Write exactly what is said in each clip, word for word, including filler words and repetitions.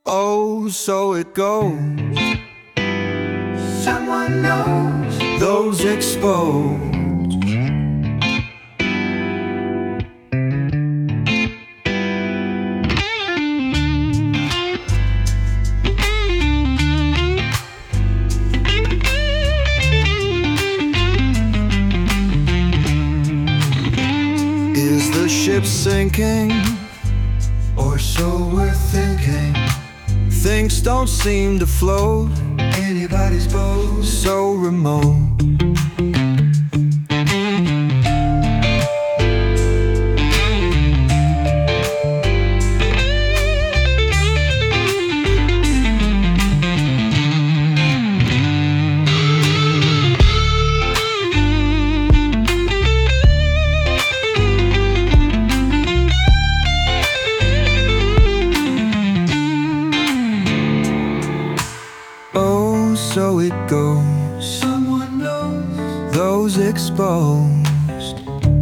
Oh, so it goes. Someone knows. Those exposed. Is the ship sinking? Or so we're thinking. Things don't seem to float anybody's boat, so remote. Oh, so it goes. Someone knows. Those exposed.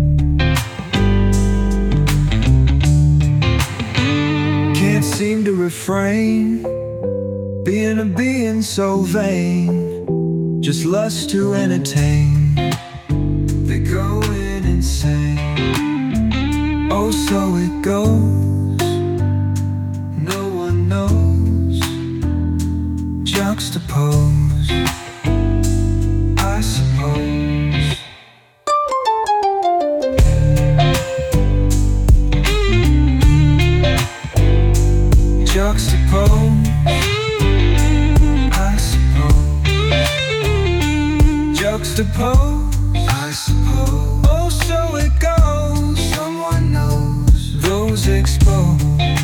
Can't seem to refrain, being a being so vain, just lust to entertain. They're going insane. Oh, so it goes. No one knows. Juxtapose, I suppose. Juxtapose, I suppose. Juxtapose, I suppose. Oh, so it goes. Someone knows. Those exposed.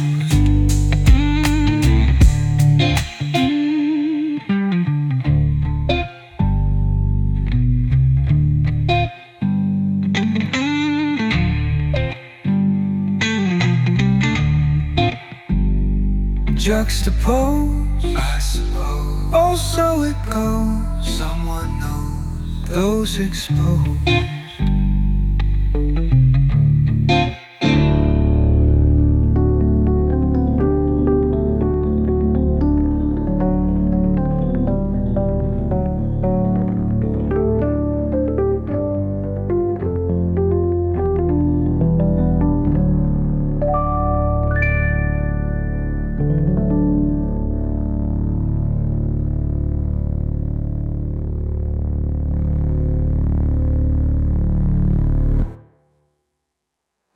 Juxtapose, I suppose. oh, so it goes. Someone knows. Those exposed.